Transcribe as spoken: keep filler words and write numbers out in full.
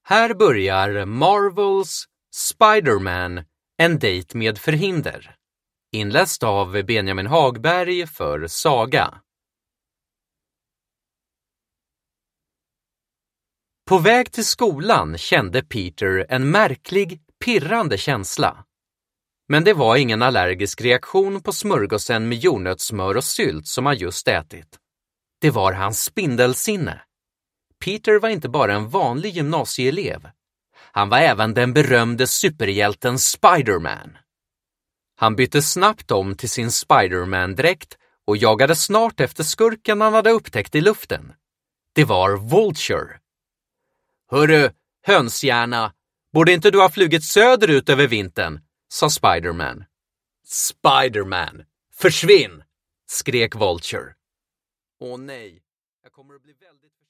Här börjar Marvels Spider-Man, en dejt med förhinder. Inläst av Benjamin Hagberg för Saga. På väg till skolan kände Peter en märklig, pirrande känsla. Men det var ingen allergisk reaktion på smörgåsen med jordnötssmör och sylt som han just ätit. Det var hans spindelsinne. Peter var inte bara en vanlig gymnasieelev. Han var även den berömde superhjälten Spider-Man. Han bytte snabbt om till sin Spider-Man-dräkt och jagade snart efter skurken han hade upptäckt i luften. Det var Vulture. Hörru, hönshjärna, borde inte du ha flugit söderut över vintern, sa Spider-Man. Spider-Man, försvinn, skrek Vulture. Åh nej, jag kommer att bli väldigt